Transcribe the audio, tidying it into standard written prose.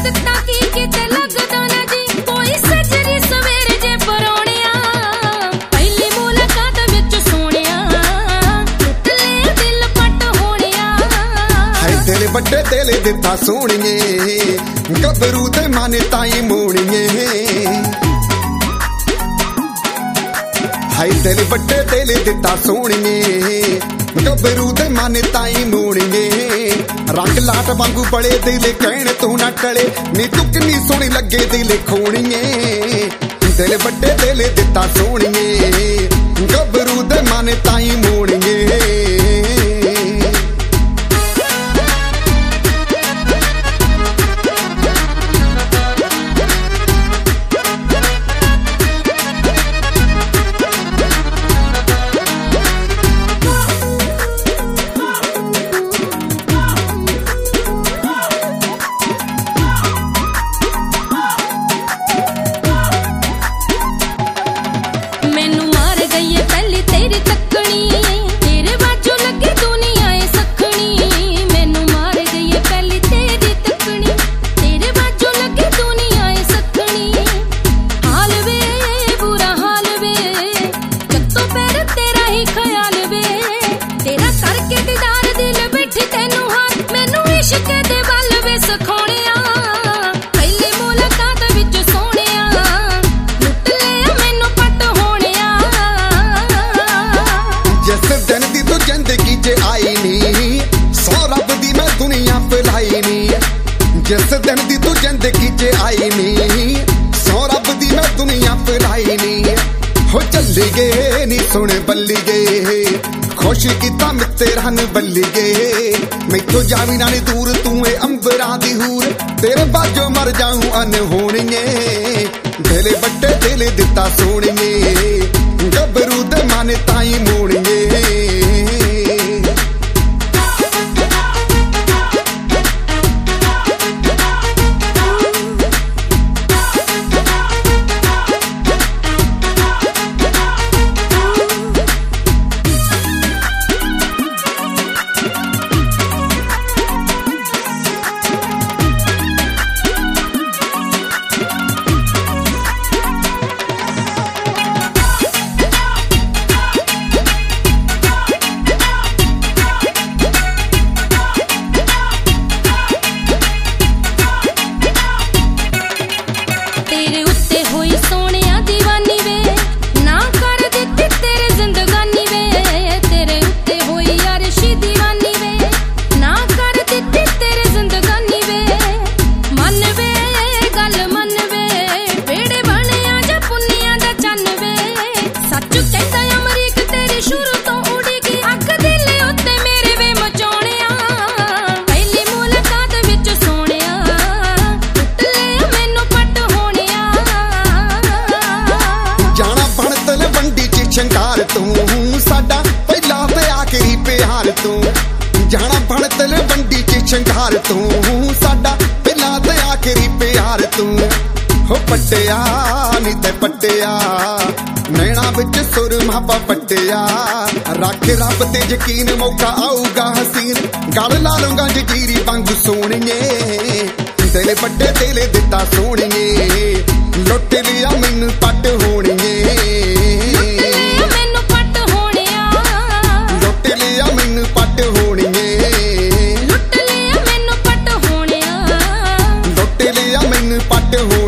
ਦਿੱਤਾ ਕੀ ਕਿਤੇ ਲੱਗਦਾ ਨਾ ਜੀ ਕੋਈ ਸਜਰੀ ਸਵੇਰ ਜੇ ਪਰੋਣਿਆ ਪਹਿਲੀ ਮੁਲਾਕਾਤ ਵਿੱਚ ਸੋਹਣਿਆ ਟੁੱਟ ਲੈ ਦਿਲ ਪੱਟ ਹੋਣਿਆ ਹਾਏ ਦਿਲ ਵੱਡੇ ਦਿਲ ਦਿੱਤਾ ਸੋਹਣੀਏ ਗੱਭਰੂ ਦੇ ਮਨ ਤਾਈ ਮੋਣੀਏ ਹਾਏ ਦਿਲ ਵੱਡੇ ਦਿਲ ਦਿੱਤਾ ਸੋਹਣੀਏ ਗੱਭਰੂ ਦੇ ਮਨ ਤਾਈ ਮੋਣੀਏ ਰੰਗ ਲਾਟ ਵਾਂਗੂ ਬੜੇ ਦਿਲ ਕਹਿਣ ਤੂੰ ਨਾ ਟਲੇ ਨੀ ਤੂੰ ਕਿੰਨੀ ਸੋਹਣੀ ਲੱਗੇ ਦਿਲ ਖੋਣੀਏ ਦਿਲ ਵੱਡੇ ਦਿਲ ਦਿੱਤਾ ਸੋਹਣੀਏ ਗੱਭਰੂ ਦੇ ਮਨ ਤਾਈ ਮੋਣੀਏ जिस दिन दी तू जिंदगी च आई नी सौ रब दी मैं दुनिया फैलाई नी हो चली गए नी सुने बल्ली गए खुश किता तेरा न बल्ली गए मैथों जावी ना नी दूर तू ए अंबरा दी हूर तेरे बाजो मर जाऊं अनहोणिए दिल बट्टे दिल दिता सोहणिए गभरू दे मन ताई मोणिए शंकार तू साडा पहला ते आखिरी प्यार तू जाना बन तल बंडी च शंकार तू साडा पहला ते आखिरी प्यार तू हो पट्टिया नी ते पट्टिया नैना विच सुर मापा पट्टिया रख रब ते यकीन मौका आऊगा हसीन गल ला लूंगा जजीरी वांगू सोहणिए दिल बड़े दिल दिता सोहणिए लुट लिया मैनू पट होणिए पट होणिए